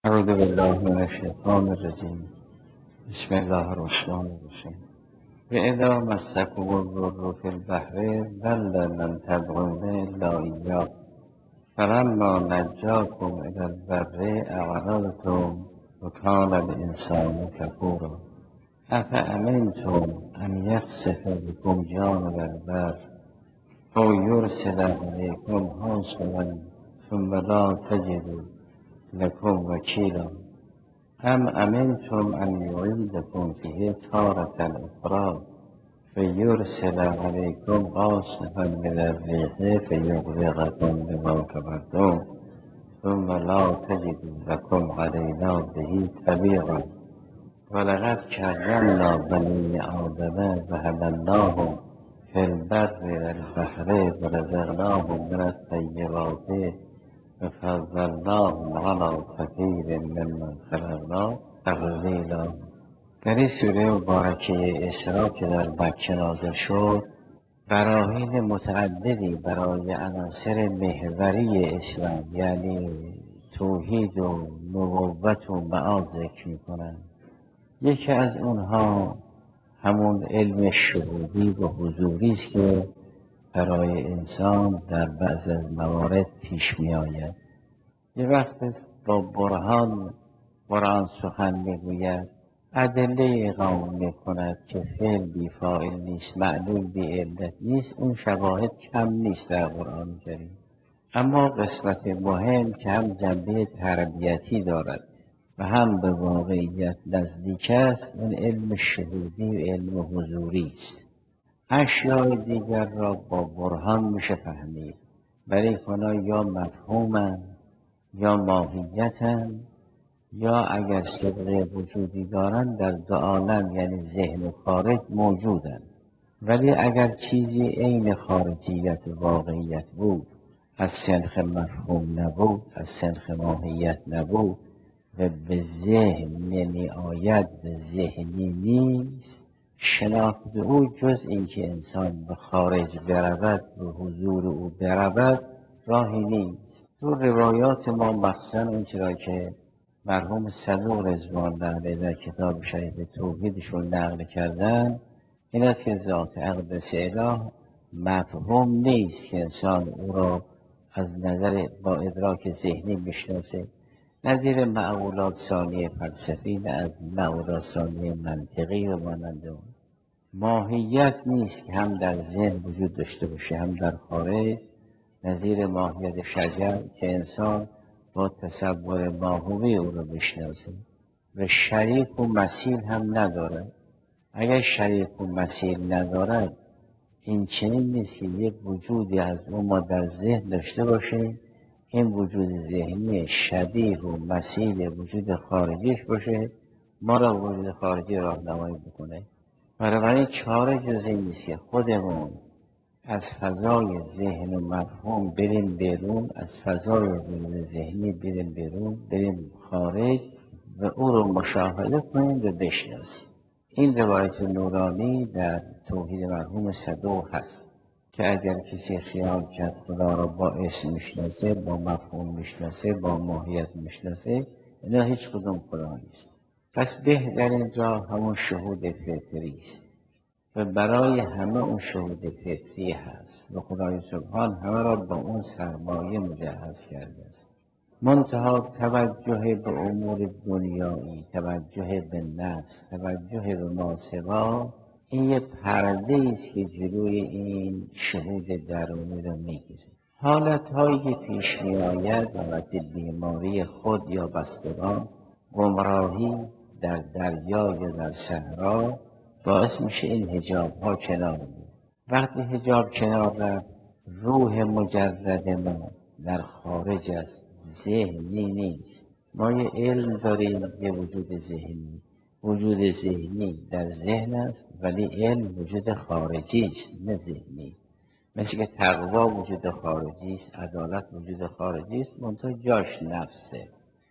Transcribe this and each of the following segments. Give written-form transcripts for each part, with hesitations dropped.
اعوذ بالله من الشیطان الرجیم. بسم الله الرحمن الرحیم. وإذا مسكم الضر في البحر ضل من تدعون إلا إياه فلما نجاكم إلى البر أعرضتم وكان الإنسان كفورا أفأمنتم أن يخسف بكم جانب البر أو يرسل عليكم حاصبا ثم لا تجدوا لكم وكيلا أم أمنتم أن يعيدكم فيه تارة أخرى فيرسل عليكم قاصفا من الريح فيغرقكم بما كفرتم ثم لا تجدوا لكم علينا به تبيعا ولقد كرمنا بني آدم وحملناهم في البر والبحر ورزقناهم من الطيبات وفضلناهم على كثير ممن خلقنا تفضیلا. در این سوره مبارکه اسراء که در مکه نازل شد، براهین متعددی برای عناصر محوری اسلام یعنی توحید و نبوت و معاد ذکر می‌کنند. یکی از اونها همون علم شهودی و حضوری است که برای انسان در بعض از موارد پیش می آید. یه وقت با قرآن سخن میگوید، ادله اقامه میکند که فعل بی فاعل نیست، معلول بی علت نیست. اون شواهد کم نیست در قرآن کریم. اما قسمت مهم که هم جنبه تربیتی دارد و هم به واقعیت نزدیک است، اون علم شهودی و علم حضوری است. اشیاء دیگر را با برهان میشه فهمید، برای کنا یا مفهومن یا ماهیتن یا اگر صدق وجودی دارن در دو عالم یعنی ذهن و خارج موجودن. ولی اگر چیزی عین خارجیت و واقعیت بود، از سنخ مفهوم نبود، از سنخ ماهیت نبود و به ذهن نمی آید، به ذهنی نیست، شناخت او جز اینکه انسان به خارج برود، به حضور او برود، راهی نیست. تو روایات ما مخصوصا اون چرا که مرحوم صدوق رضوان الله در کتاب شریف توحیدشون نقل کردن، این است که ذات اقدس اله مفهوم نیست که انسان او را از نظر با ادراک ذهنی میشناسه، نظیر معقولات ثانیه فلسفی، نه از معقولات ثانیه منطقی و مانند اون. ماهیت نیست که هم در ذهن وجود داشته باشه هم در خارج، نظیر ماهیت شجر که انسان با تصور ماهوی او رو بشناسه و شریک و مثیل هم نداره. اگر شریک و مثیل ندارد، این چنین نیست که یک وجودی از اون ما در ذهن داشته باشه، این وجود ذهنی شبیه و مثیل وجود خارجیش باشه، ما را وجود خارجی راهنمایی بکنه. بنابراین چاره جز این نیست که خودمون از فضای ذهن و مفهوم بریم بیرون، از فضای وجود ذهنی بریم بیرون، بریم خارج و او رو مشاهده کنیم و بشناسیم. این روایت نورانی در توحید مرحوم صدوق هست که اگر کسی خیال کرد خدا را با اسم میشناسه، با مفهوم میشناسه، با ماهیت میشناسه، اینا هیچ کدوم خدا نیست. پس بهترین جا همون شهود فطری است و برای همه اون شهود فطری هست و خدای سبحان همه را با اون سرمایه مجهز کرده است. منتها توجه به امور دنیایی، توجه به نفس، توجه به ماسوا، این یه پرده است که جلوی این شهود درونی رو میگیره. حالتهایی که پیش می آید البته بیماری خود یا بستگان، گمراهی در دریا یا در صحرا، باعث میشه این حجاب ها کنار بیاد. وقتی حجاب کنار رفت، روح مجرد ما در خارج است، ذهنی نیست. ما یه علم داریم، یه وجود ذهنی. وجود ذهنی در ذهن است ولی علم وجود خارجی است نه ذهنی. مثل که تقوا وجود خارجی است، عدالت وجود خارجی است، منتها جاش نفسه.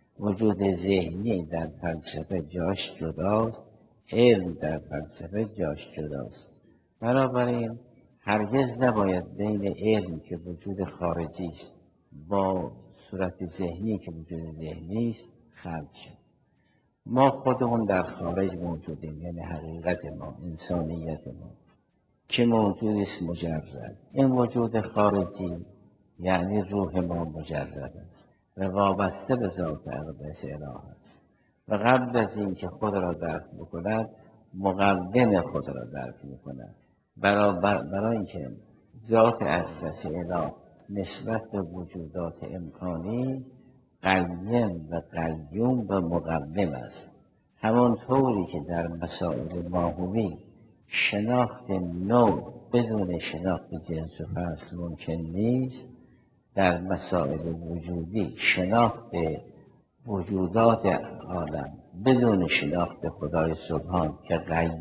وجود ذهنی در فلسفه جاش جداست، علم در فلسفه جاش جداست. بنابراین هرگز نباید بین علم که وجود خارجی است با صورت ذهنی که وجود ذهنی است خلق شد. ما خودمون در خارج موجودیم، یعنی حقیقت ما، انسانیت ما که موجودی است مجرد. این وجود خارجی یعنی روح ما مجرد است و وابسته به ذات اقدس اله است و قبل از اینکه خود را درک بکند مقدم خود را درک میکند. برای اینکه ذات اقدس اله نسبت به وجودات امکانی قیم و قیوم و مقدم است. همانطوری که در مسائل ماهوی شناخت نوع بدون شناخت جنس و فصل ممکن نیست، در مسائل وجودی شناخت وجودات عالم بدون شناخت خدای سبحان که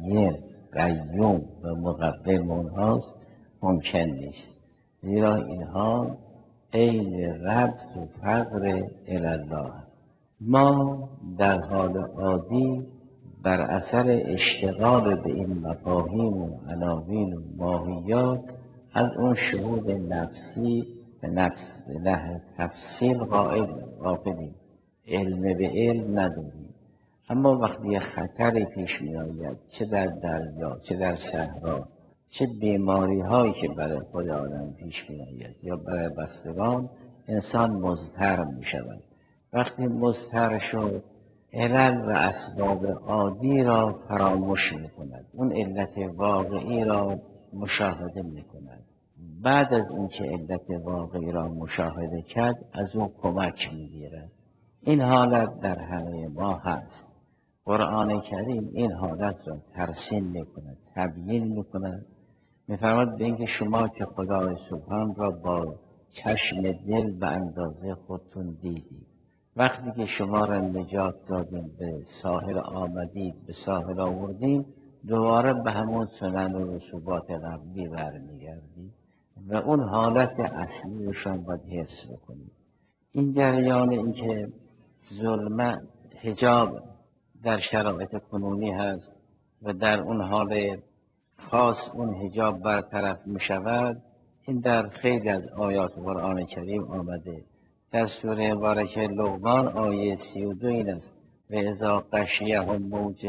قیوم و مقدم اونهاست ممکن نیست، زیرا اینها عین ربط و فقر الله. ما در حال عادی بر اثر اشتغال به این مفاهیم و عناوین و ماهیات از اون شهود نفسی به نحو تفصیل غافلیم، علم به علم نداریم. اما وقتی خطری پیش می آید، چه در دریا چه در صحرا، چه بیماری هایی که برای خود آدم پیش می آید یا برای بستگان، انسان مضطر می شود. وقتی مضطر شد علل و اسباب عادی را فراموش می کند، اون علت واقعی را مشاهده می کند. بعد از اینکه علت واقعی را مشاهده کرد از او کمک می گیرد. این حالت در همه ما هست. قرآن کریم این حالت را ترسیم می کند، تبیین می کند. می فرماید به اینکه شما که خدای سبحان را با چشم دل به اندازه خودتون دیدید، وقتی که شما را نجات دادیم به ساحل آمدید، به ساحل آوردیم، دوباره به همون سنن و رسوبات قبلی برمیگردید و اون حالت اصلیشان باید حفظ بکنید. این جریان این که ظلمت حجاب در شرایط کنونی هست و در اون حال خاص اون حجاب برطرف می شود، این در خیلی از آیات قرآن کریم آمده. در سوره مبارکه لقمان آیه 32 این است: و اذا غشیهم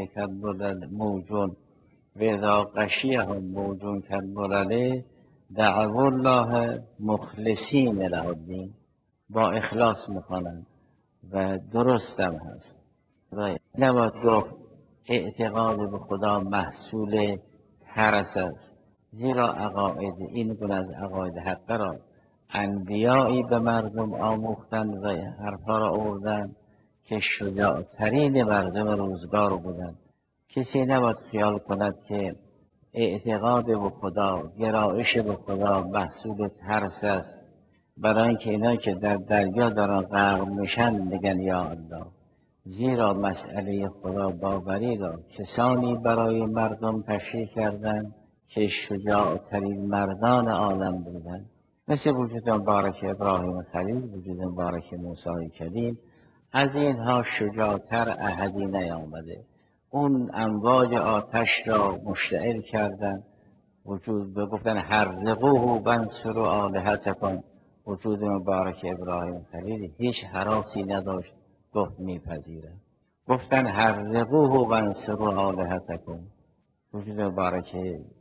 موج کالظلل دعوا الله مخلصین له الدین. با اخلاص میخوانند و درستم هست. و نباید گفت اعتقاد به خدا محصول ترس است، زیرا عقاید این گونه از عقاید حق را انبیایی به مردم آموختند و حرفها را آوردند که شجاعترین مردم روزگار بودند. کسی نباید خیال کند که اعتقاد به خدا، گرایش به خدا محصول ترس است، برای اینکه اینا که در دریا دارن غرق میشن میگن یا الله. زیرا مسئله خدا باوری را کسانی برای مردم تشریح کردند که شجاعترین مردان عالم بودند، مثل وجود مبارک ابراهیم خلیل، وجود مبارک موسی کلیم. از اینها شجاعتر احدی نیامده. اون امواج آتش را مشتعل کردند، وجود گفتن حرقوه وانصروا آلهتکم. وجود مبارک ابراهیم خلیل هیچ هراسی نداشت، گفت میپذیره. گفتن حرقوه وانصروا آلهتکم، وجود مبارک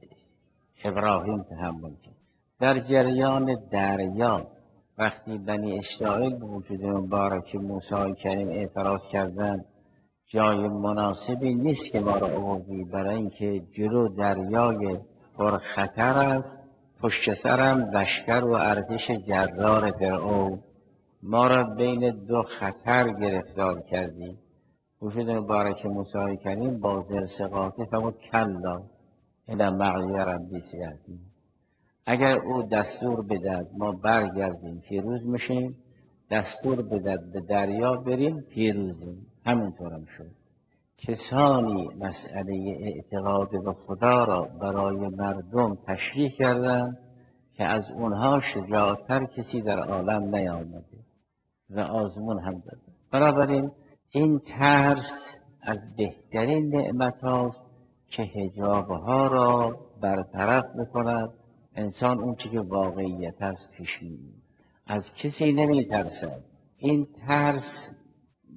ابراهیم تحمل کرد. در جریان دریا وقتی بنی اسرائیل به وجود مبارک موسی کریم اعتراض کردند، جای مناسبی نیست که ما را آوردی، برای اینکه جلو دریای پرخطر است، پشت سرم لشکر و ارتش جرار فرعون، ما را بین دو خطر گرفتار کردی. وجود مبارک موسی کریم با زلزقاتی فرمود کلا الی معی ربی سیهدین. اگر او دستور بدهد ما برگردیم پیروز میشیم، دستور بدهد به دریا بریم پیروزیم. همینطور هم شد. کسانی مسئله اعتقاد به خدا را برای مردم تشریح کردند که از اونها شجاعتر کسی در عالم نیامده و آزمون هم داده. بنابراین این ترس از بهترین نعمت هاست که حجابها را برطرف میکند. انسان اون چی که واقعیت هست پیش می‌گیرد، از کسی نمیترسد. این ترس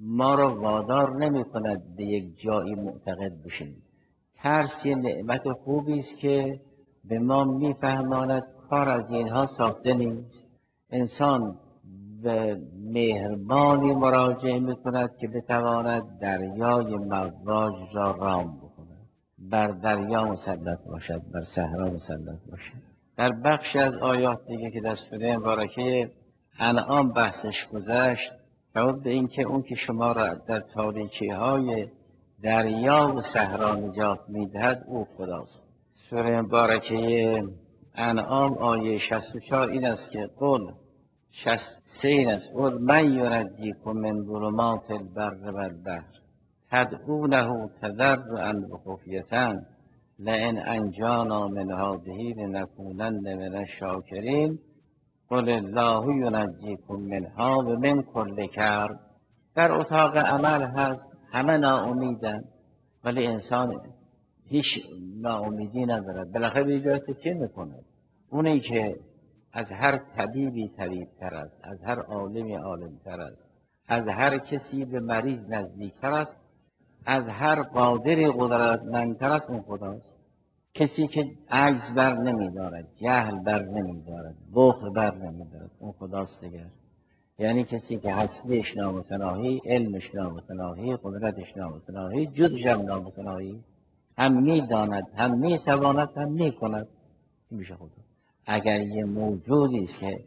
ما را وادار نمی کند به یک جایی معتقد بشیم. ترس یه نعمت خوبی است که به ما میفهماند کار از اینها ساخته نیست. انسان به مهربانی مراجعه می کند که بتواند دریای مواج را رام بکند، بر دریا مسلط باشد، بر صحرا مسلط باشد. در بخشی از آیات دیگه که در سوره مبارکه انعام بحثش گذشت، جواب به این که اون که شما را در تاریکی های دریا و صحرا نجات میدهد او خداست. سوره مبارکه انعام آیه 64 این است که قل 63 این است قل من ینجیکم من ظلمات البر و البحر تدعونه تضرعا و خفیة لئن انجانا من هذه لنکونن من الشاکرین قل الله ینجیکم منها و من کل کرب. در اتاق عمل هست، همه ناامیدن ولی انسان هیچ ناامیدی ندارد. بالاخره به جای تکیه میکنه. اونی که از هر طبیبی طبیبتر است، از هر عالمی عالمتر است، از هر کسی به مریض نزدیکتر است، از هر قادری قدرتمندتر است، اون خداست. کسی که عجز بر نمیدارد، جهل بر نمیدارد، بخل بر نمیدارد، اون خداست دیگر. یعنی کسی که هستیش نامتناهی، علمش نامتناهی، قدرتش نامتناهی، جزش هم نامتناهی، هم میداند، هم میتواند، هم میکند، این میشه خدا. اگر یه موجودی است که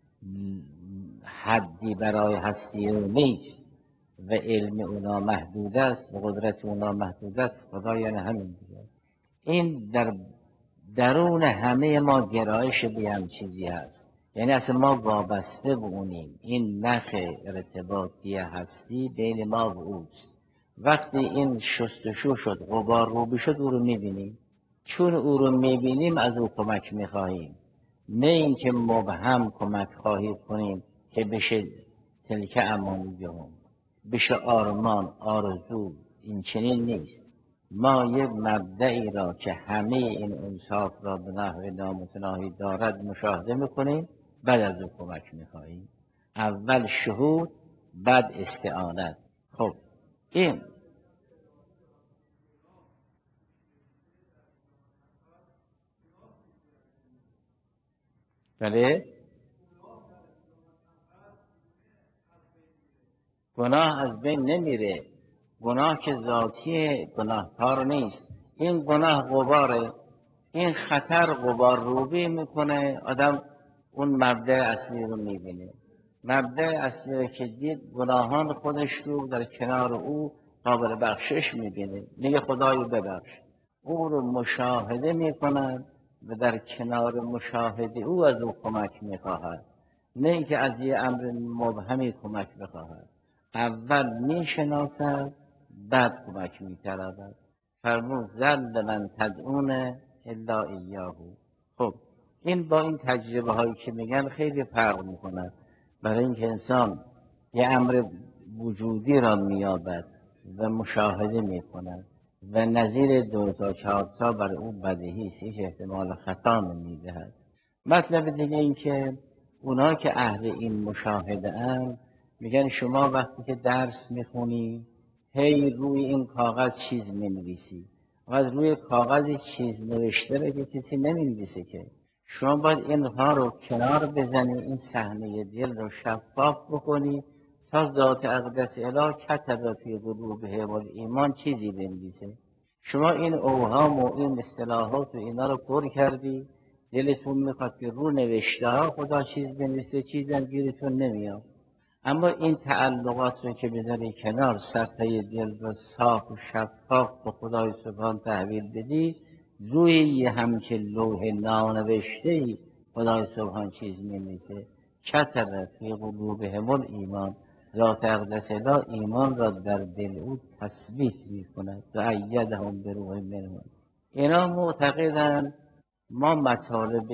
حدی برای هستی او نیست و علم اونا محدود است و قدرت اونا محدود است، خدا یعنی همین دیگه. این در درون همه ما گرایش به هم چیزی هست، یعنی اصلا ما وابسته به اونیم. این نخ ارتباطی هستی بین ما و اوست. وقتی این شستشو شد، غبار روبی شد، او رو میبینیم. چون او رو میبینیم از او کمک میخواهیم، نه اینکه مبهم کمک خواهی کنیم که بشه تلک امانیهم، بشه آرمان آرزو. این چنین نیست. ما یک مبدعی را که همه این انصاف را به نحو نامتناهی دارد مشاهده میکنیم، بعد از او کمک میخواهیم. اول شهود، بعد استعانت. خب این بله، گناه از بین نمیره. گناه که ذاتی گناهکار نیست. این گناه غباره، این خطر غبار روبی میکنه، آدم اون مبدأ اصلی رو میبینه. مبدأ اصلی رو که دید، گناهان خودش رو در کنار او قابل بخشش میبینه، میگه خدای ببخش. او رو مشاهده میکند و در کنار مشاهده او از او کمک میخواهد، نه اینکه از یه امر مبهمی کمک بخواهد. اول میشناسد، بعد کمک میکرد. فرمود ذل من تدعون الا ایاه. خب این با این تجربه هایی که میگن خیلی فرق میکنه. برای اینکه انسان یه امر وجودی را مییابد و مشاهده میکند و نظیر 2 تا 4 تا برای اون بدیهی است، هیچ احتمال خطا نمیدهد. مطلب دیگه این که اونا که اهل این مشاهده اند میگن شما وقتی که درس میخونی هی روی این کاغذ چیز مینویسی و از روی کاغذ چیز نوشته رو که کسی نمینویسه که. شما باید اینها رو کنار بزنی، این صحنه دل رو شفاف بکنی تا ذات اقدس اله کتب فی قلوبهم الایمان چیزی بنویسه. شما این اوهام و این اصطلاحات و اینا رو پر کردی، دلتون میخواد که رو نوشته ها خدا چیز بنویسه، چیزی هم گیرتون نمیاد. اما این تعلقات رو که بذاری کنار، صفحه دل رو صاف و شفاف به خدای سبحان تحویل بدی، روی یه همچه لوح نانوشته ای خدای سبحان چیز می‌نویسه. کتب فی قلوبهم الایمان، ذات اقدس اله ایمان را در دل او تثبیت می‌کند و ایدهم بروح منه. اینا معتقدن ما مطالب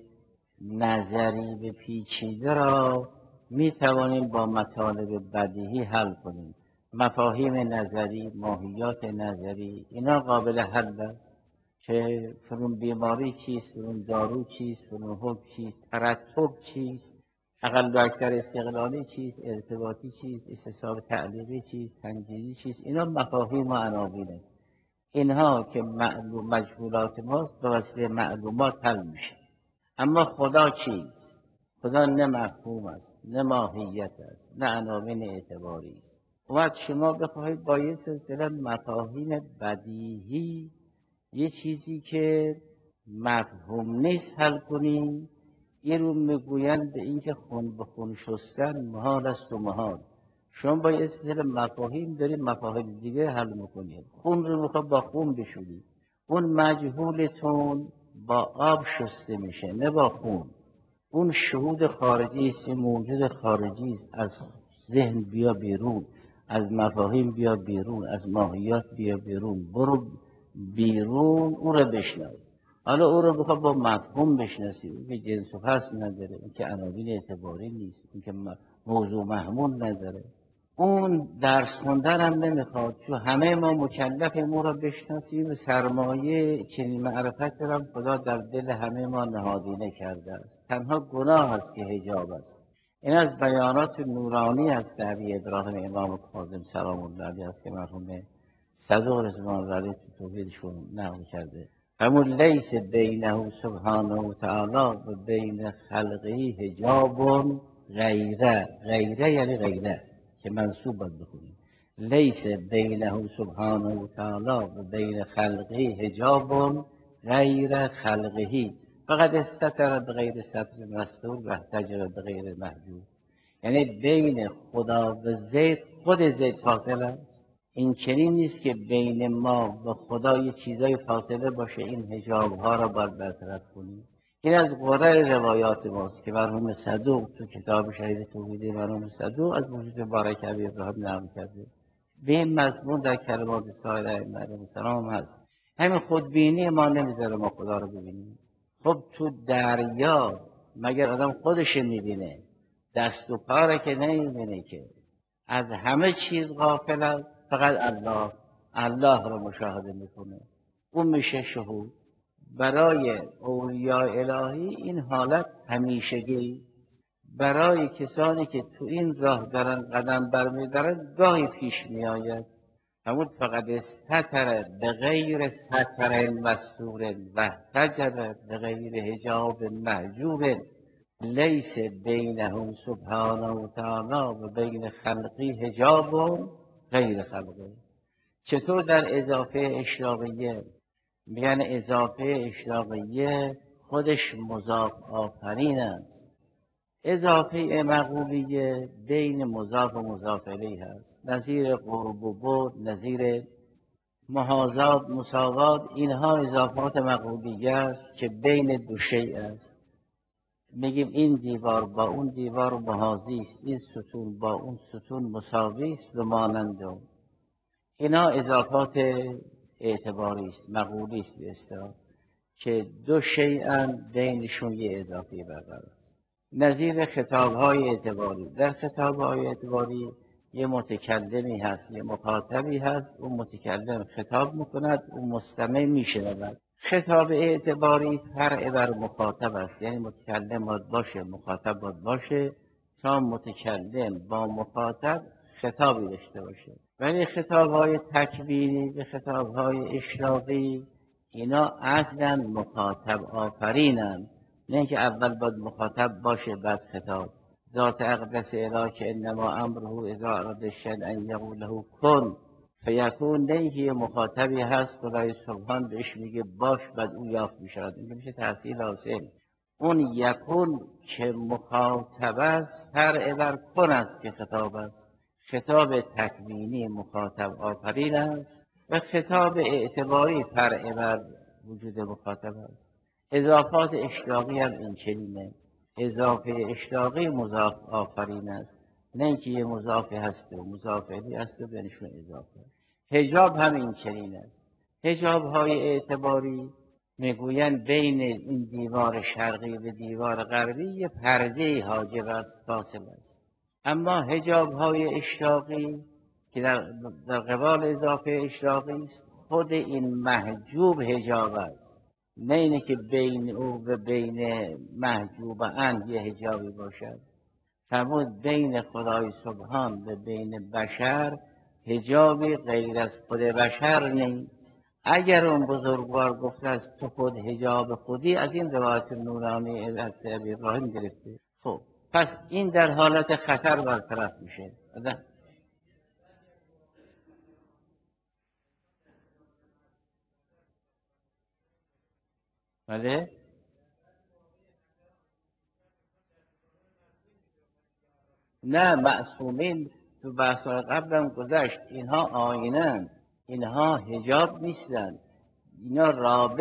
نظری به پیچیده را می توانیم با مطالب بدیهی حل کنیم. مفاهیم نظری، ماهیات نظری، اینا قابل حل است. چه فرون بیماری چیست، فرون دارو چیست، فرون حب چیست، ترتب چیست، اقل و اکثر استقلالی چیست، ارتباطی چیست، استصحاب تعلیقی چیست، تنجیزی چیست، اینا مفاهیم و عناوین است. اینها که معلوم مجهولات ماست به وسیله معلومات حل میشه. اما خدا چیست؟ خدا نه مفهوم است، نه ماهیت است، نه عناوین اعتباری است. اومد شما بخواهید با یه سلسله مفاهیم بدیهی یه چیزی که مفهوم نیست حل کنیم، این رو میگویند به این که خون به خون شستن محال است و محال. شما با یه سلسله مفاهیم دارید مفاهیم دیگه حل میکنید. خون رو میخواد با خون بشورید، اون مجهولتون با آب شسته میشه نه با خون. اون شهود خارجی است، موجود خارجی است، از ذهن بیا بیرون، از مفاهیم بیا بیرون، از ماهیات بیا بیرون، برو بیرون او رو بشناس. حالا او رو بخواد با مفهوم بشناسی، اون که جنس و فصل نداره، اون که عناوین اعتباری نیست، اون که موضوع محمول نداره، اون درس خوندن هم نمیخواد، چون همه ما مکلفیم او را بشناسیم. سرمایه چنین معرفت را خدا در دل همه ما نهادینه کرده است. تنها گناه است که حجاب است. این از بیانات نورانی است در ابراهیم امام کاظم سلام الله علیه است که مرحوم صدوق رضوان الله علیه تو توحیدشون نقل کرده. همون لیس بینه سبحانه و تعالی و بین خلقه حجاب غیره یعنی غیره که منصوب باید بکنیم. لیس بینه سبحانه و تعالی و بین خلقه حجاب غیر خلقه، فقط استتر بغیر ستر مستور و احتجر بغیر محجوب. یعنی بین خدا و زید، خود زید فاصله است. این چنین نیست که بین ما و خدا یه چیزای فاصله باشه، این حجاب ها را باید برطرف کنیم. این از قرر روایات ماست که مرحوم صدوق تو کتاب شهید توحید مرحوم صدوق از وجود بارک ابی ابراهیم نقل کرده. به این مضمون در کلمات سایر ائمه علیهم السلام هست. همین خودبینی ما نمیذاره ما خدا رو ببینیم. خب تو دریا مگر آدم خودش میبینه؟ دست و پا را که نمیبینه که. از همه چیز غافل است، فقط الله را مشاهده میکنه، اون میشه شهود. برای اولیاء الهی این حالت همیشگی، برای کسانی که تو این راه دارن قدم برمیدارن گاهی پیش میآید. همون فقط استتر به غیر ستر مستور و احتجب به غیر حجاب محجوب. لیس بینه سبحانه و تعالی و بین خلقی حجاب غیر خلقه. چطور در اضافه اشراقیه میگن اضافه اشراقیه خودش مضاف آفرین است، اضافه مغولیه بین مضاف و مضاف الیه هست، نظیر قرب و بعد، نظیر محاذات مساوات، اینها اضافات مغولیه است که بین دو شیء است. میگیم این دیوار با اون دیوار محاذی است، این ستون با اون ستون مساوی است و مانند اون. اینا اضافات اعتباری است، مقولی است به اصطلاح، که دو شیئا بینشون یه اضافه برقرار است. نظیر خطاب‌های اعتباری، در خطاب‌های اعتباری یه متکلمی هست، یه مخاطبی هست، اون متکلم خطاب میکند، اون مستمع میشنود. خطاب اعتباری فرع بر مخاطب است، یعنی متکلم باید باشه، مخاطب باید باشه تا متکلم با مخاطب خطابی داشته باشه. ولی خطاب‌های تکوینی و خطاب‌های اشراقی اینا اصلا مخاطب آفرینند، نه اینکه اول باید مخاطب باشه بعد خطاب. ذات اقدس اله که انما امره اذا اراد شیئا ان یقول له کن فیکون، نه اینکه یه مخاطبی هست خدای سبحان بهش میگه باش بعد او یافت میشود، این میشه تحصیل حاصل. اون یکون که مخاطب است فرع بر کن است که خطاب است. خطاب تکوینی مخاطب آفرین است و خطاب اعتباری فرع بر وجود مخاطب است. اضافات اشتراقی هم این چنینه. اضافه اشتراقی مضاف آفرین است، نه اینکه یه مضاف هست و مضاف الیه هست و بینشون اضافه. حجاب هم این چنین است. حجاب های اعتباری میگویند بین این دیوار شرقی و دیوار غربی یه پرده حاجب است، فاصل است. اما حجاب های اشراقی که در قبال اضافه اشراقی است، خود این محجوب حجاب است، نه اینه که بین او و بین محجوب اند یه حجابی باشد. فرمود بین خدای سبحان و بین بشر حجابی غیر از خود بشر نیست. اگر اون بزرگوار گفته از تو خود حجاب خودی، از این روایت نورانی از ابی ابراهیم گرفته. خب پس این در حالت خطر برطرف میشه. بله؟ نه، معصومین تو بحث‌های قبلم گذشت، اینها آینن، اینها حجاب نیستن، اینا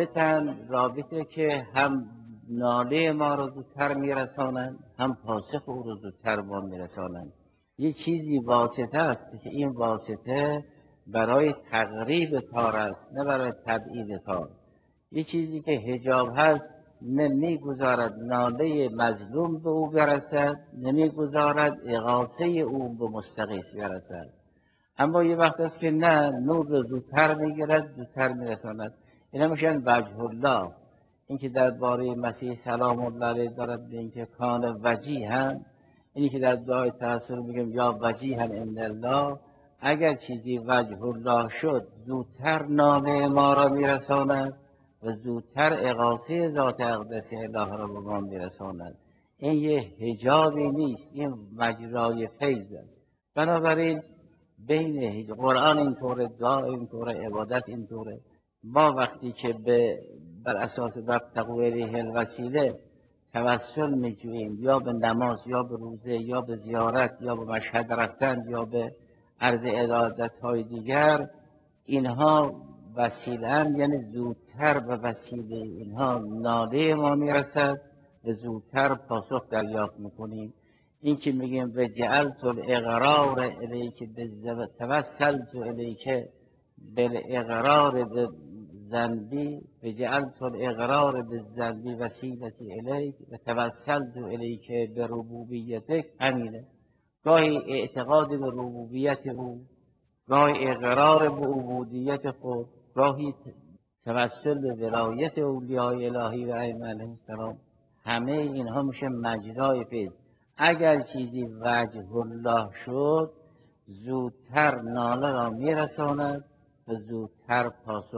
رابطه که هم ناله ما رو زودتر میرسانند، هم پاسخ او رو زودتر ما میرسانند. یه چیزی واسطه است که این واسطه برای تقریب کار است، نه برای تبعید کار. یه چیزی که حجاب هست نمیگذارد ناله مظلوم به او برسد، نمیگذارد اغاثه او به مستغیث برسد. اما یه وقت است که نه، نور رو زودتر میگیرد، زودتر میرساند. اینا میشن وجه الله. این که درباره مسیح سلام الله علیه دارد به اینکه کان وجیها، اینی که در دعای توسل میگیم یا وجیها ان الله، اگر چیزی وجه الله شد زودتر نامه ما را میرساند و زودتر اغاثه ذات اقدس الله را به ما میرساند. این یه حجابی نیست، این مجرای فیض است. بنابراین بین قرآن اینطوره، دعا اینطوره، عبادت اینطوره. ما وقتی که بر اساس وابتغوا الیه الوسیله توسل میجوییم، یا به نماز یا به روزه یا به زیارت یا به مشهد رفتن یا به عرض عبادت های دیگر، اینها وسیله، یعنی زودتر به وسیله اینها ناله ما میرسد و زودتر پاسخ دریافت میکنیم. این که میگیم و جعلت الاقرار الیک توسلت الیک بالاقرار بالذنبی و جعلت الاقرار بالذنبی وسیلتی الیک و توسلت الیک بربوبیتک. همینه، گاهی اعتقاد به ربوبیت او، گاهی اقرار به عبودیت خود، گاهی توسل به ولایت اولیای الهی و ائمه علیهم السلام. همه اینها میشه مجرای فیض. اگر چیزی وجه الله شد زودتر ناله را میرساند و زودتر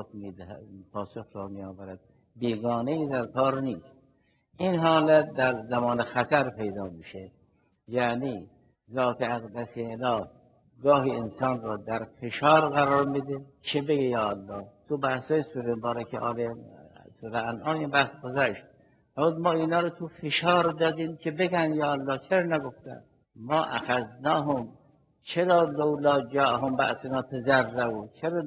پاسخ را میآورد. بیگانه ای در کار نیست. این حالت در زمان خطر پیدا میشه، یعنی ذات اقدس اله گاهی انسان را در فشار قرار میده که بگه یا الله. تو بحثای سوره مبارکه سوره انعام این بحث گذشت. ما اینا رو تو فشار دادیم که بگن یا الله، چرا نگفتن؟ ما اخذناهم، چرا لولا جاءهم بأسنا تضرعوا، چرا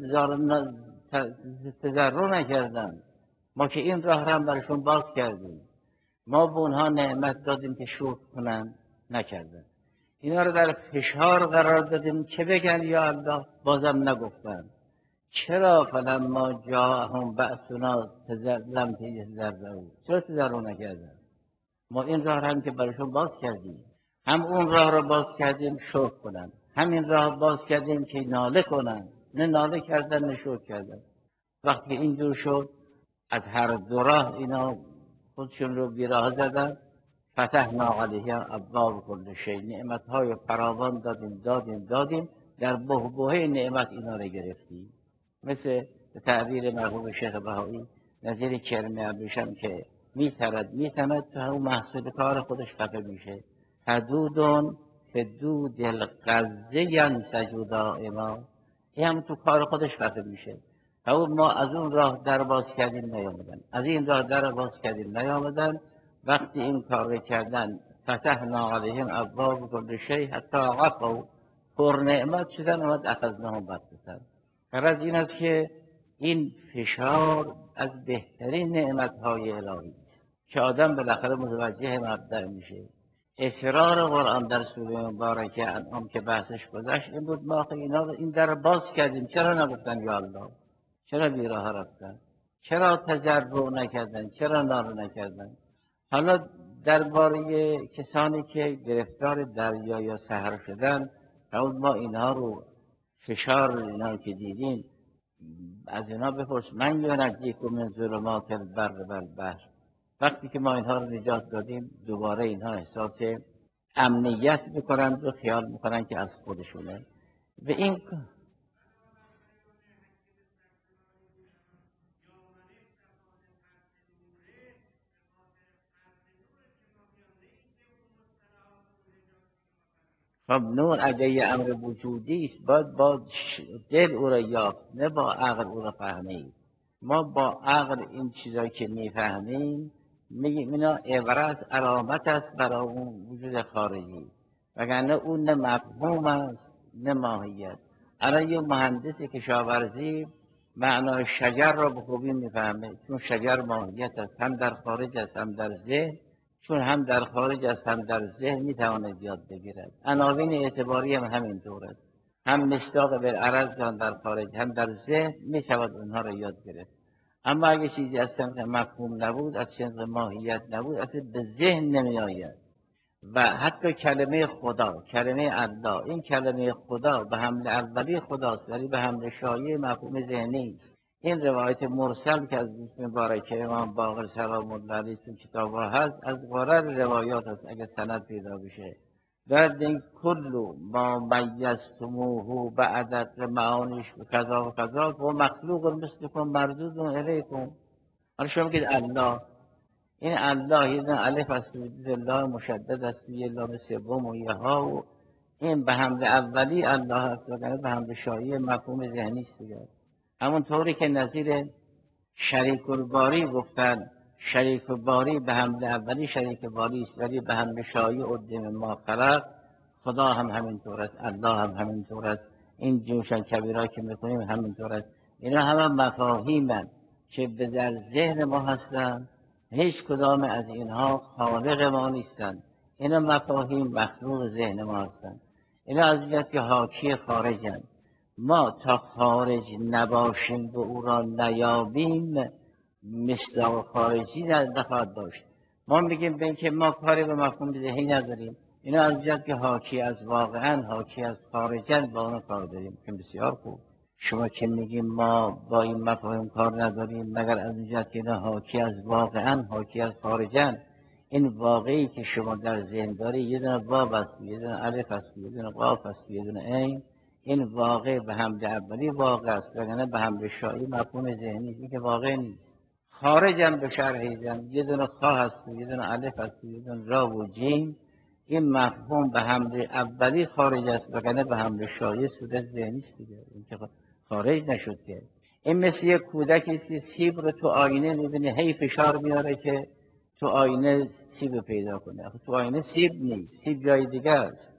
تضرع نکردن؟ ما که این راه هم برشون باز کردیم، ما به اونها نعمت دادیم که شکر کنن، نکردن. اینا رو در فشار قرار دادیم که بگن یا الله، بازم نگفتن. چرا فلما جاءهم بأسنا لم تضرعوا، چرا تضرع نکردن؟ ما این راه هم که برشون باز کردیم، هم اون راه رو باز کردیم شکر کنن، همین راه باز کردیم که ناله کنن، نه ناله کردن نه شکر کردن. وقتی اینجور شد از هر دو راه اینا خودشون رو بیراه زدن. فتحنا علیهم ابواب کل شیء، نعمت‌های فراوان دادیم در بحبوحه نعمت اینا رو گرفتیم. مثل به تعبیر مرحوم شیخ بهایی، نظیر کرم ابریشم که میتند تو همون محصول کار خودش خفه میشه. حدودون فدود القزه ینسجو دائما، این هم تو کار خودش خفه میشه. ما از اون راه در باز کردیم نیامدن، از این راه در باز کردیم نیامدن. وقتی این کار رو کردن فتحنا علیهم ابواب کل شیء حتی عفوا، پر نعمت شدن، اومد اخذناهم بغتة. غرض این است که این فشار از بهترین نعمتهای الهی است که آدم بالاخره متوجه مبدأ میشه. اصرار قرآن در سوره مبارکه انعام که بحثش گذشت این بود، ما اینا رو این در باز کردیم، چرا نگفتن یا الله؟ چرا بیراه رفتن؟ چرا تضرع نکردن؟ چرا ناله نکردن؟ حالا درباره کسانی که گرفتار دریا یا سحر شدن، ما اینها رو فشار اینا که دیدیم، از اینا بپرس من ینجیکم من ظلمات البر والبحر. وقتی که ما اینها رو نجات دادیم دوباره اینها احساس امنیت میکنند و خیال میکنند که از خودشونه و این خب نور اگه یه امر وجودی است باید با دل او را یافت نه با عقل او را فهمید. ما با عقل این چیزایی که میفهمیم میگیم اینا عبرت علامت است برای اون وجود خارجی، وگرنه اون نه مفهوم است نه ماهیت. الان یه مهندس کشاورزی معنای شجر را به خوبی میفهمه، چون شجر ماهیت است، هم در خارج است هم در ذهن. چون هم در خارج است هم در ذهن میتواند یاد بگیرد. عناوین اعتباری هم همینطور است، هم مصداق بالعرض هم در خارج هم در ذهن میشود اونها را یاد گرفت. اما اگه چیزی از صنف مفهوم نبود، از صنف ماهیت نبود، اصلا به ذهن نمی آید. و حتی کلمه خدا، کلمه الله، این کلمه خدا به حمل اولی خداست ولی به حمل شایع مفهوم ذهنی است. این روایت مرسل که از دوست مبارک امام باقر سلام الله علیه تو کتاب هست از قرر روایات است اگه سند پیدا بشه. در این کل ما میزتموه بعد معانیش و کذا و کذا و مخلوق مثلکم مردود الیکم. حالا شما میگید الله، این الله یه دونه الف است و الله مشدد است و یه لام سوم و یه ها و این به حمل اولی الله است و به حمل شایع مفهوم ذهنی است دیگه. همون طوری که نظیر شریک الباری گفتن شریک باری به حمل اولی شریک باری است ولی به حمل شایع قدم ما خلق، خدا هم همینطور است، الله هم همینطور است، این جوشن کبیرا که میکنیم همینطور است. اینا همه مفاهیمن که به در ذهن ما هستن، هیچ کدام از اینها خالق ما نیستند. اینا مفاهیم مخلوق ذهن ما هستند. اینا از جهت که حاکی خارجند. ما تا خارج نباشیم و او را نیابیم مصداق خارجی نخواهد داشت. ما میگیم به اینکه ما کاری به مفهوم ذهنی نداریم، اینا از جهت که حاکی از واقعا حاکی از خارجن با اون کار داریم که بسیار خوب. شما که میگیم ما با این مفاهیم کار نداریم مگر از اون جهت که اینا حاکی از واقعا حاکی از خارجن. این واقعی که شما در ذهن داری یه دونه واو است، یه دونه الف است، یه دونه قاف است، یه دونه عین. این واقع به حمل اولی واقع است وگرنه به حمل شایع مفهوم ذهنی است، این که واقع نیست. خارجم به شرحیزم یه دونه خواه هست و یه دونه الف هست و یه دونه را و جیم. این مفهوم به حمل اولی خارج است وگرنه به حمل شایع صورت ذهنی است دیگه، این که خارج نشد که. این مثل یک کودکی است که سیب رو تو آینه میبینه هی فشار میاره که تو آینه سیب پیدا کنه. تو آینه سیب نیست، سیب جای دیگه است.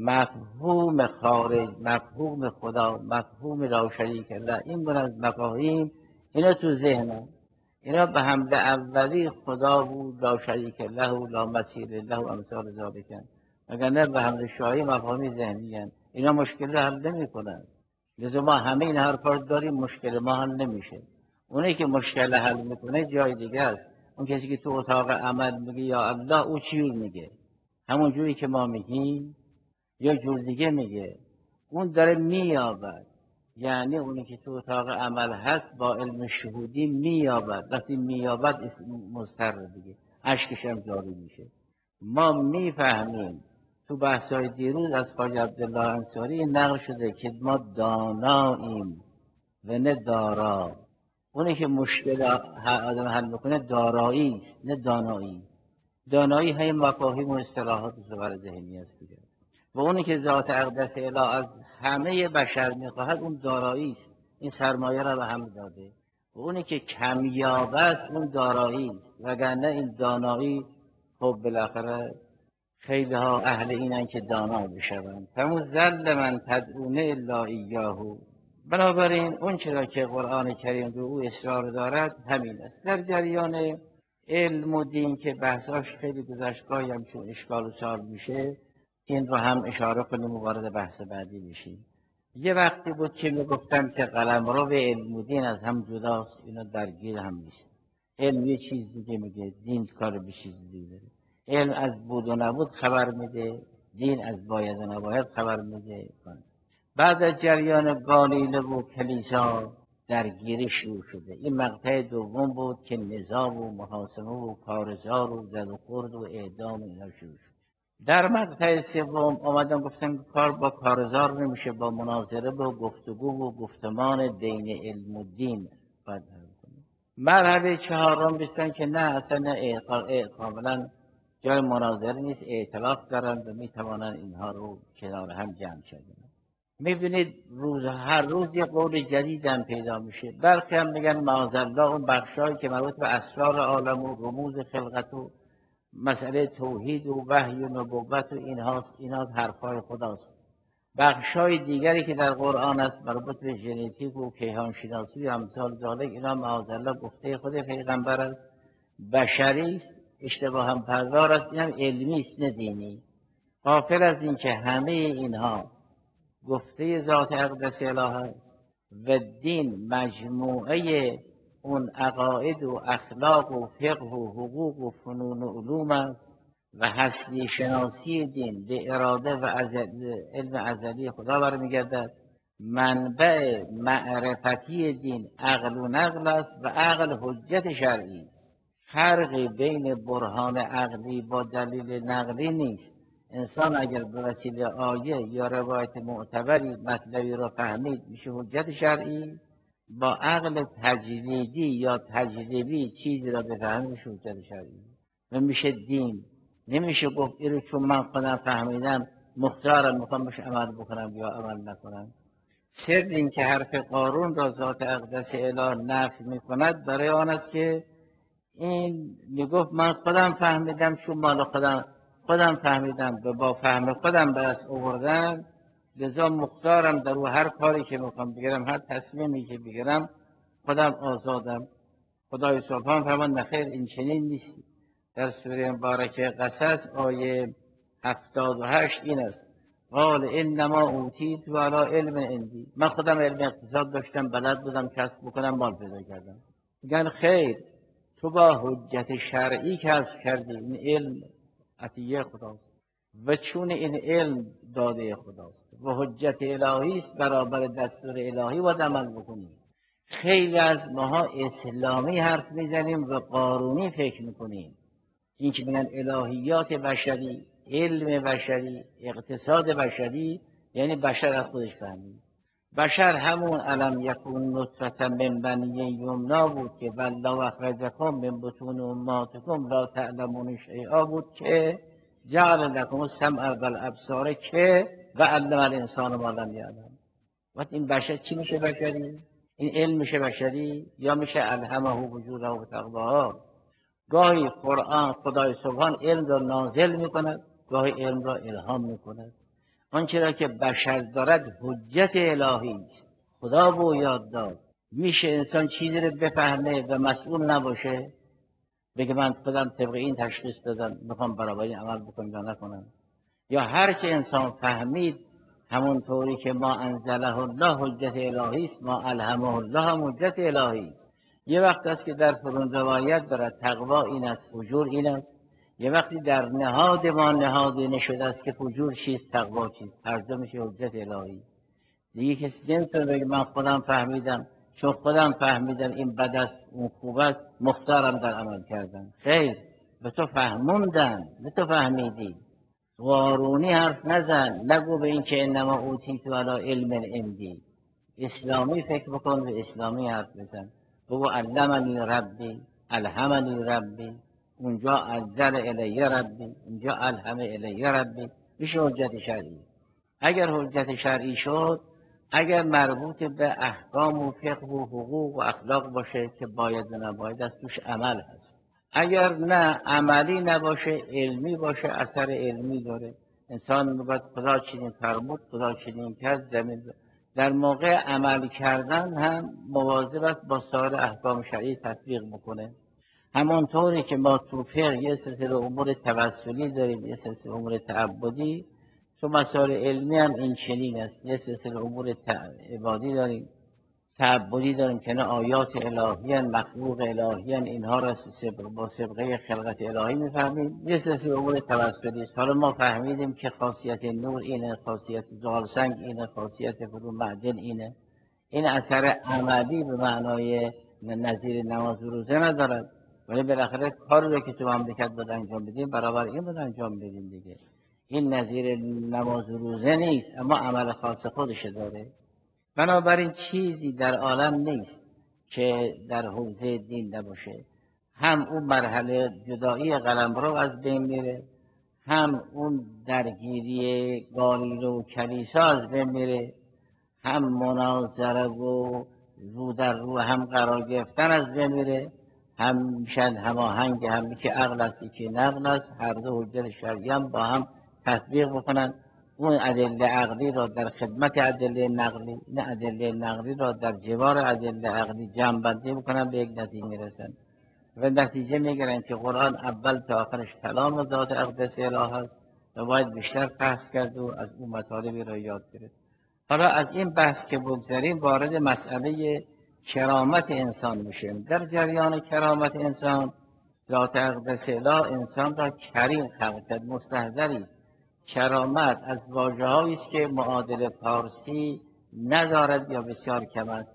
مفهوم خارج، مفهوم خدا، مفهوم لا شریک له، این گونه از مفاهیم اینا تو ذهنم. اینا به حمل اولی خدا بود، لا شریک له و لا مسیر له و امثال ذالک، وگرنه به حمل شایع مفاهیم ذهنی هستند. اینا مشکل حل نمی کنند. لذا ما همه این حرفا رو داریم، مشکل ما حل نمیشه. اونی که مشکل حل میکنه جای دیگه است. اون کسی که تو اتاق عمل میگه یا الله، او چی میگه؟ همون جوری که ما میگیم یا جور دیگه میگه؟ اون داره مییابد. یعنی اونی که تو اتاق عمل هست با علم شهودی مییابد. وقتی مییابد مضطر دیگه اشکش هم جاری میشه. ما میفهمیم. تو بحث‌های دیروز از خواجه عبدالله انصاری نقل شده که ما داناییم و نه دارا. اونی که مشکل آدم حل میکنه دارایی است نه دانایی. دانایی های مفاهیم و اصطلاحات زبر ذهنی است دیگه. و اونی که ذات اقدس اله از همه بشر میخواهد اون دارایی است، این سرمایه را به هم داده. و اونی که کمیاب است اون دارایی است، وگرنه این دانایی خب بالاخره خیلی ها اهل اینن که دانا بشوند. همون زل من تدعونه الا ایاهو. بنابراین اون چرا که قرآن کریم رو او اصرار دارد همین است. در جریان علم و دین که بحثاش خیلی گذشتگاهی هم چون اشکال و سوال میشه، این رو هم اشاره کنیم و وارد بحث بعدی بشیم. یه وقتی بود که میگفتم که قلمرو به علم و دین از هم جداست، اینا درگیر هم نیست. علم یه چیز دیگه میگه، دین کار به چیز دیگه داره. علم از بود و نبود خبر میده، دین از باید و نباید خبر میده. بعد از جریان گالیله و کلیسا درگیری شروع شده. این مقطع دوم بود که نزاع و محاکمه و کارزار و زد و خورد و اعدام اینا شروع شد. در مقطع سوم آمدن گفتن کار با کارزار نمیشه، با مناظره و گفتگو و گفتمان بین علم و دین باید حل کنیم. مرحله چهارم بیستن که نه اصلا کاملا جای مناظره نیست، ائتلاف دارن و میتوانن اینها رو کنار هم جمع کردن. میبینید هر روز یه قول جدید هم پیدا میشه. برخی هم میگن معاذالله اون بخشایی که مربوط به اسرار عالم و رموز خلقت و مسئله توحید و وحی و نبوت و اینا حرفای خداست. بخشای دیگری که در قرآن است مربوط به ژنتیک و کیهان شناسی و امثال ذالک، اینا معاذالله گفته خود پیغمبر است، بشری است، اشتباه هم پردار است، اینم علمی است نه دینی. غافل از این که همه اینها گفته ذات اقدس اله است و دین مجموعه اون عقاید و اخلاق و فقه و حقوق و فنون و علوم است و هستی شناسی دین به اراده و علم ازلی خدا برمیگردد. منبع معرفتی دین عقل و نقل است و عقل حجت شرعی است. فرقی بین برهان عقلی با دلیل نقلی نیست. انسان اگر به وسیله آیه یا روایت معتبری مطلبی را فهمید میشه حجت شرعی، با عقل تجریدی یا تجربی چیزی را بفهمید میشه حجت شرعی و میشه دین. نمیشه گفت اینو چون من خودم فهمیدم مختارم میخوام بهش عمل بکنم یا عمل نکنم. سر این که حرف قارون را ذات اقدس اله نفی میکند برای آن است که این میگفت من خودم فهمیدم، چون مال خودم فهمیدم و با فهم خودم به دست آوردم، لذا مختارم در او هر کاری که میخوام بگیرم، هر تصمیمی که بگیرم خودم آزادم. خدای سبحان فرمان نخیر این چنین نیست. در سوره مبارکه قصص آیه 78 این است: قال انما اوتیت علی علم عندی، من خودم علم اقتصاد داشتم، بلد بودم کسب بکنم، مال پیدا کردم. میگن خیر، تو با حجت شرعی کسب کردی، این علم عطیه خداست و چون این علم داده خداست و حجت الهی است، برابر دستور الهی باید عمل بکنی. خیلی از ماها اسلامی حرف میزنیم و قارونی فکر میکنیم. این که میگن الهیات بشری، علم بشری، اقتصاد بشری، یعنی بشر از خودش فهمید. بشر همون علم یکون نطفة من بنی یمنا بود که والله اخرجکم من بطون امهاتکم لا تعلمون شیئا بود که جعل لکم السمع والابصار که و علم الانسان ما لم یعلم. وقت این بشر چی میشه بشری؟ این علم میشه بشری یا میشه الهمه وجوده و تقواها؟ گاهی قرآن خدای سبحان علم را نازل میکند، گاهی علم را الهام میکند. آنچه را که بشر دارد حجت الهی است، خدا به او یاد داد. میشه انسان چیزی رو بفهمه و مسئول نباشه، بگه من خودم طبق این تشخیص دادم میخوام برابر این عمل بکنم یا نکنم. یا هر که انسان فهمید همون طوری که ما انزله الله حجت الهی است، ما الهمه الله هم حجت الهی است. یه وقت است که در فرون روایت دارد تقوا این است، فجور این است. یه وقتی در نهاد ما نهاده نشده است که فجور چیست، تقوا چیست، هر دو میشه حجت الهی. دیگه کسی نمیتونه بگه من خودم فهمیدم، چون خودم فهمیدم این بد است اون خوب است مختارم در عمل کردم. خیر، به تو فهموندن، به تو فهمیدی. قارونی حرف نزن، نگو به این که انما اوتیت علی علم عندی. اسلامی فکر بکن و اسلامی حرف بزن. بگو علمنی ربی، الهمنی ربی، اونجا انزل الی ربی، اینجا الهم الی ربی، میشه حجت شرعی. اگر حجت شرعی شد، اگر مربوط به احکام و فقه و حقوق و اخلاق باشه که باید و نباید است، توش عمل هست. اگر نه عملی نباشه، علمی باشه، اثر علمی داره. انسان میگه خدا چنین فرمود، خدا چنین کرد، زمین در موقع عمل کردن هم مواظب است با سایر احکام شرعی تطبیق بکنه. همانطوری که ما تو فقه یه سلسله امور توسلی داریم، یه سلسله امور تعبدی، تو مسائل علمی هم این چنین است. یه سلسله امور عبادی داریم، تعبدی داریم که نه آیات الهی مخلوق الهی، اینها را با سابقه خلقت الهی میفهمیم. یه سلسله امور توسلی است. حالا ما فهمیدیم که خاصیت نور اینه، خاصیت زغال سنگ اینه، خاصیت فرو معدن اینه. این اثر عملی به معنای نظیر نماز و روزه ندارد، ولی بالاخره کاری رو که تو مملکت باید انجام بدیم برابر این باید انجام بدیم دیگه. این نظیر نماز و روزه نیست، اما عمل خاص خودش داره. بنابراین چیزی در عالم نیست که در حوزه دین نباشه. هم اون مرحله جدایی قلمرو از بین میره، هم اون درگیری گالیله و کلیسا از بین میره، هم مناظره و رو در رو هم قرار گرفتن از بین میره، هم میشن هماهنگ، هم که عقل است که نقل است، هر دو حجت شرعی هم با هم تطبیق بکنن. اون ادله عقلی را در خدمت ادله نقلی، نه ادله نقلی را در جوار ادله عقلی جمع بندی بکنن، به یک نتیجه میرسن و نتیجه میگیرن که قرآن اول تا آخرش کلام ذات اقدس اله است و باید بیشتر بحث کرد و از اون مطالبی را یاد گرفت. حالا از این بحث که بگذاریم وارد مسئله کرامت انسان میشیم. در جریان کرامت انسان، ذات اقدس اله انسان را کریم خلق کرد، مستحضری. کرامت از واژه‌هایی است که معادل فارسی ندارد یا بسیار کم است.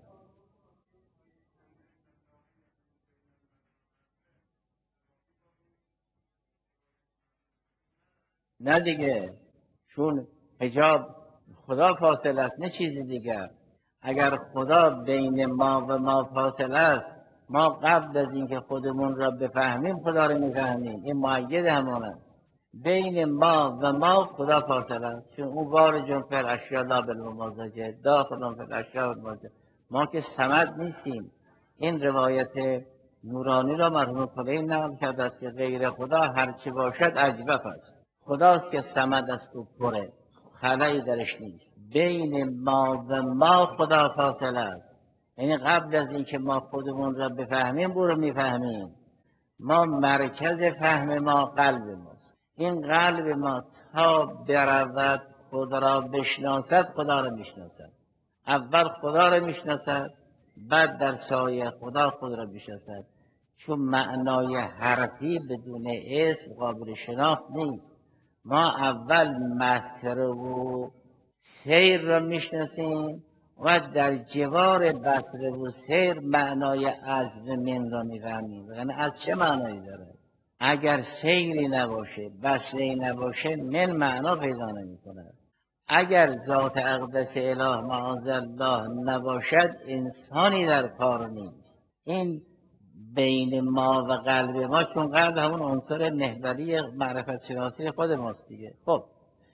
نه دیگه، چون حجاب خدا فاصله است، نه چیزی دیگر. اگر خدا بین ما و ما فاصله است، ما قبل از اینکه خودمون را بفهمیم خدا را میفهمیم. این مؤید همان است. بین ما و ما خدا فاصله است، چون او وارجون فی الاشیاء لا بالممازجه، داخل فی الاشیاء بالممازجه. ما که صمد نیستیم. این روایت نورانی را مرحوم کلینی نقل کرده است که غیر خدا هرچی باشد اجوف است. خداست که صمد است و پره، خلایی درش نیست. بین ما و ما خدا فاصله است، یعنی قبل از اینکه ما خودمون را بفهمیم برو میفهمیم. ما مرکز فهم ما قلب ماست. این قلب ما تا برود خدا را بشناسد، خدا را میشناسد. اول خدا را میشناسد، بعد در سایه خدا خود را میشناسد. چون معنای حرفی بدون اسم قابل شناخت نیست. ما اول مسر و سیر را میشناسیم و در جوار بصره و سیر معنای عزم من را میفهمیم. یعنی از چه معنایی داره؟ اگر سیری نباشه، بصره نباشه، من معنا پیدا نمی‌کند. اگر ذات اقدس اله معاذ الله نباشد، انسانی در کار نیست. این بین ما و قلب ما، چون قلب همون عنصر محوری معرفت شناسی خود ماست دیگه. خب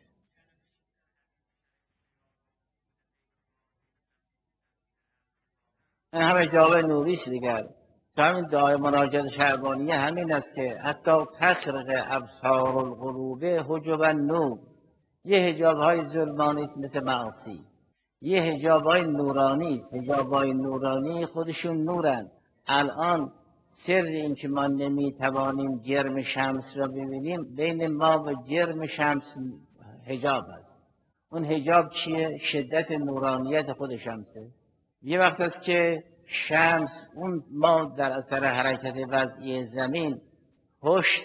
این همه جواب نوریش دیگر. تو همین دعای مناجات شعبانیه همین است که حتی تخرق ابصار القلوب حجب النور. یه حجاب های ظلمانی است مثل معاصی، یه حجاب های نورانی است. حجاب های نورانی خودشون نورن. الان سر این که ما نمیتوانیم جرم شمس را ببینیم، بین ما و جرم شمس حجاب است. اون حجاب چیه؟ شدت نورانیت خود شمسه. یه وقت است که شمس، اون ما در اثر حرکت وضعی زمین پشت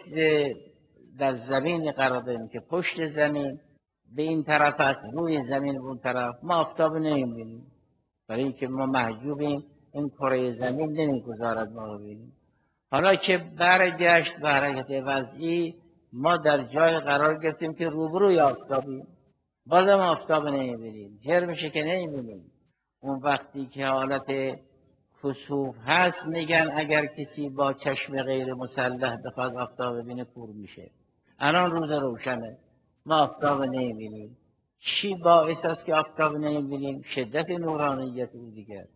در زمین قرار داریم که پشت زمین به این طرف است، روی زمین به اون طرف. ما آفتاب نمیبینیم برای اینکه ما محجوبیم، این کره زمین نمیگذارد ما رو ببینیم. حالا که برگشت به حرکت وضعی، ما در جای قرار گرفتیم که روبروی آفتابیم، بازم آفتاب نمیبینیم، جرمشه که نمیبینیم. اون وقتی که حالت کسوف هست میگن اگر کسی با چشم غیر مسلح بخواد آفتاب ببینه کور میشه. الان روز روشنه، ما آفتاب نمیبینیم. چی باعث است که آفتاب نمیبینیم؟ شدت نورانیت او دیگر.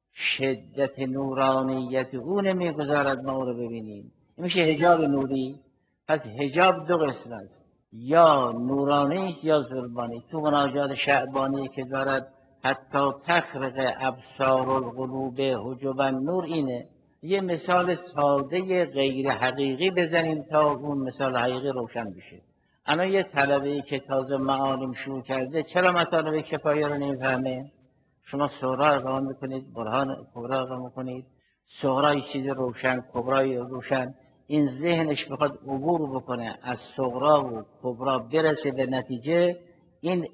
شدت نورانیت او نمیگذارد ما او رو ببینیم. این میشه حجاب نوری. پس حجاب دو قسم است، یا نورانی یا ظلمانی. تو مناجات شعبانی که دارد حتی تخرق ابصار القلوب حجب النور، اینه. یه مثال ساده غیر حقیقی بزنیم تا اون مثال حقیقی روشن بشه. الان یه طلبه که تازه معالم شروع کرده چرا مطالب کفایه رو نمیفهمه؟ شما صغرا اقامه میکنید، برهان کبرا اقامه میکنید، صغرا یک چیز روشن، کبرا روشن. این ذهنش بخواد عبور بکنه از صغرا و کبرا برسه به نتیجه، این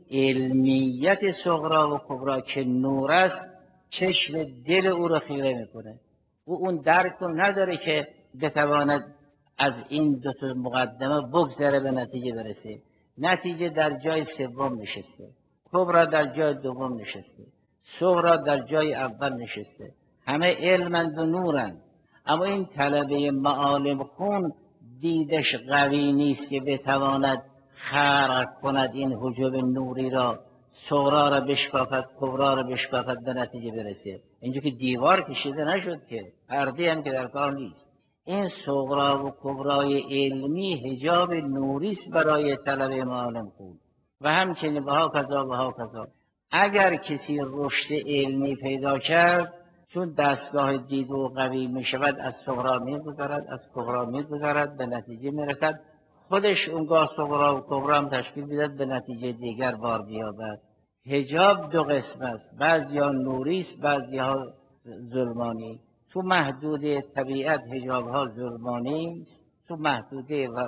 علمیت صغرا و کبرا که نور است چشم دل او رو خیره میکنه. او اون درک رو نداره که بتواند از این دو تا مقدمه بگذره به نتیجه برسه. نتیجه در جای سوم نشسته، کبرا در جای دوم نشسته، صغرا در جای اول نشسته. همه علمند و نورند، اما این طلبه معالم خون دیدش قوی نیست که بتواند خرق کند این حجب نوری را، صغرا را بشکافد، کبرا را بشکافد، به نتیجه برسه. اینجا که دیوار کشیده نشد، که پرده هم که در کار نیست. این صغرا و کبرای علمی حجاب نوری است برای طلبه معالم خون. و همچنین و ها کذا اگر کسی رشد علمی پیدا کرد، چون دستگاه دید و قوی می شود، از صغرا می گذرد، از کبرا می گذرد، به نتیجه می رسد خودش اونگاه صغرا و کبرا هم تشکیل بیدد، به نتیجه دیگر بار بیابد. حجاب دو قسم است، بعضی ها نوری است، بعضی ها ظلمانی. تو محدوده طبیعت حجاب ها ظلمانی است، تو محدوده و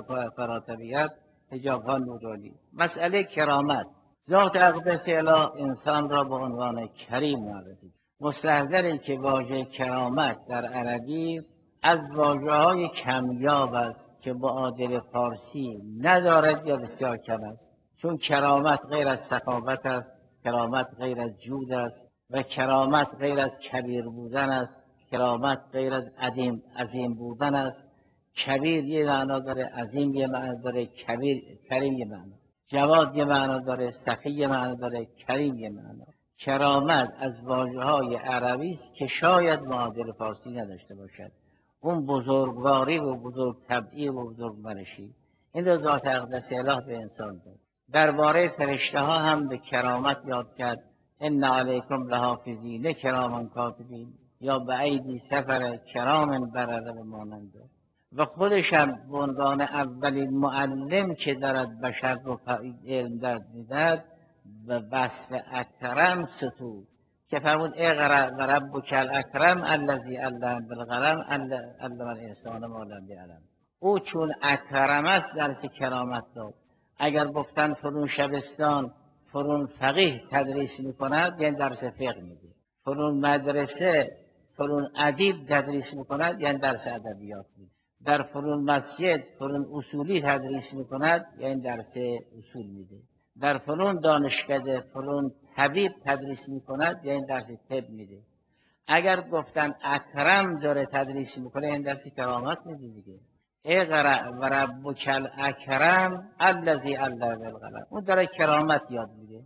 فرا حجاب ها نورانی. مسئله کرامت، ذات اقدس اله انسان را به عنوان کریم معرفی. مستحضر که واژه کرامت در عربی از واژه‌های کمیاب است که معادل فارسی ندارد یا بسیار کم است. چون کرامت غیر از سخاوت است، کرامت غیر از جود است، و کرامت غیر از کبیر بودن است، کرامت غیر از عظیم بودن است. کبیر یه معنا داره، عظیم یه معنا داره، کریم یه معنا، جواد یه معنا داره، سخی یه معنا داره، کریم یه معنا. کرامت از واژه‌های عربی است که شاید معادل فارسی نداشته باشد. اون بزرگواری و بزرگ طبعی و بزرگ منشی، این رو ذات اقدس اله به انسان داد. درباره فرشته ها هم به کرامت یاد کرد. ان علیکم لحافظین کراما کاتبین، یا به ایدی سفر کرام برره و ماننده. و خودش هم به عنوان اولین معلم که دارد بشر رو علم درد میدهد، و وصف اکرم ستود که فرمود اقرأ و ربک الاکرم الذی علم بالقلم علم الانسان ما لم یعلم. او چون اکرم است درس کرامت داد. اگر گفتن فرون شبستان فرون فقیه تدریس میکند، یعنی درس فقه میده. فرون مدرسه فرون ادیب تدریس میکند، یعنی درس ادبیات میده. در فرون مسجد فرون اصولی تدریس میکند، یعنی درس اصول میده. در فلان دانشکده فلان طبیب تدریس میکند، یعنی درس طب میده. اگر گفتن اکرم داره تدریس میکنه، یعنی درس کرامت میده دیگه. اقرأ و ربک الاکرم الذی علم بالقلم، اون داره کرامت یاد میده.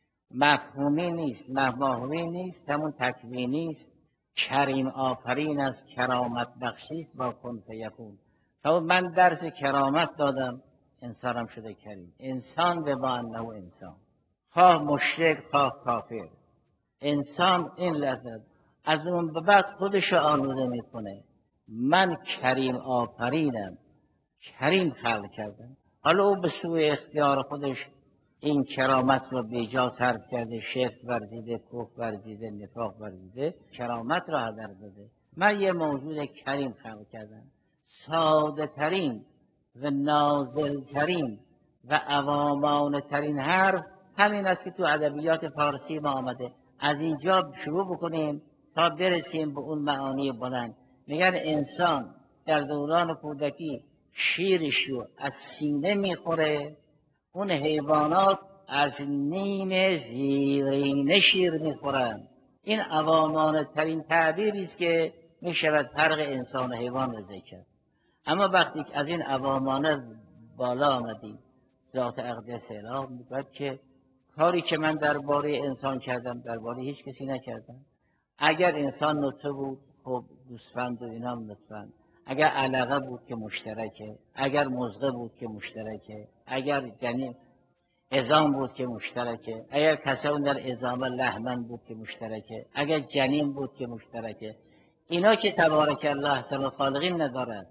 مفهومی نیست، مفهومی نیست، همون تکوینی است. کریم آفرین است، کرامت بخشی است با کن فیکون. تا من درس کرامت دادم، انسانم شده کریم. انسان به با انه انسان، خواه مشرک خواه کافر، انسان این لذت از اون به بعد خودش آلوده میکنه. من کریم آفرینم، کریم خلق کردم. حالا او به سوی اختیار خودش این کرامت رو به جا صرف کرده، شرک ورزیده، کفر ورزیده، نفاق ورزیده، کرامت را هدر داده. من یه موجود کریم خلق کردم، ساده ترین و نازل ترین و عوامان ترین حرف همین است که تو ادبیات فارسی ما آمده. از اینجا شروع بکنیم تا برسیم به اون معانی بلند. میگن انسان در دوران کودکی شیرش رو از سینه میخوره، اون حیوانات از نیم زیرینه شیر میخورن. این عوامانه ترین تعبیری است که میشود فرق انسان و حیوان را ذکر کرد. اما وقتی که از این عوامانه بالا آمدیم، ذات اقدس اله میگوید که کاری که من درباره انسان کردم درباره هیچ کسی نکردم. اگر انسان نطفه بود، خب گوسفند و اینا هم نطفه‌اند. اگر علقه بود که مشترکه، اگر مضغه بود که مشترکه، اگر جنین عظام بود که مشترکه، اگر کسان در عظام لحمن بود که مشترکه، اگر جنین بود که مشترکه. اینا که تبارک الله احسن الخالقین ندارد.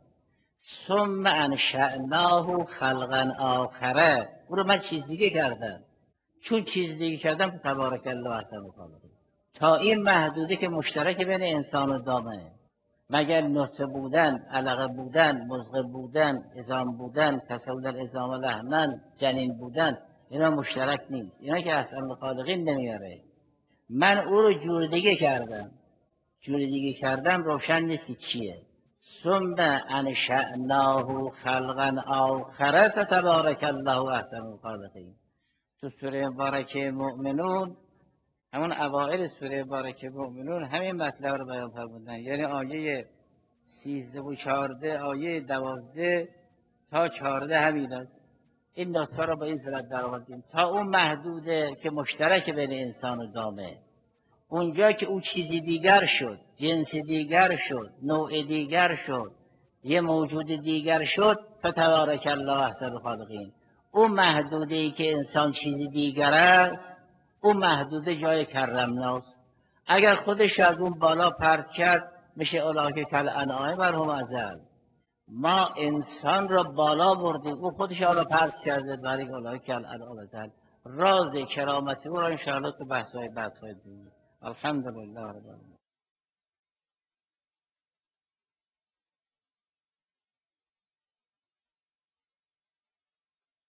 ثم انشأناه خلقا آخره، او رو من چیز دیگه کردم. چون چیز دیگه کردم تبارک الله احسن الخالقین. تا این محدوده که مشترک بین انسان و دامه، مگر نطفه بودن، علقه بودن، مضغه بودن، عظام بودن، کسان در عظام لحمن، جنین بودن، اینا مشترک نیست. اینا که احسن الخالقین نمیاره. من او رو جور دیگه کردم. جور دیگه کردم روشن نیست که چیه. ثم انشأناه خلقا آخر فتبارک الله احسن الخالقین. تو سوره مبارکه مؤمنون، همون اوائل سوره مبارکه مؤمنون همین مطلب رو بیان فرمودن، یعنی آیه 13 و 14 آیه 12 تا 14 همین است. این نطفه رو به این صورت در آوردیم تا اون محدوده که مشترک بین انسان و دامه، اونجا که او چیزی دیگر شد، جنس دیگر شد، نوع دیگر شد، یه موجود دیگر شد، فتبارک الله احسن الخالقین. اون محدوده ای که انسان چیزی دیگر است، اون محدوده جای کرمناست. اگر خودش از اون بالا پرت کرد میشه اولئک کالانعام بل هم اضل. ما انسان را بالا بردیم، او خودش را پرت کرده، برای اولئک کالانعام اضل. راز کرامت او را انشاءالله تو بحث‌های دیگه. الحمدلله رب العالمین.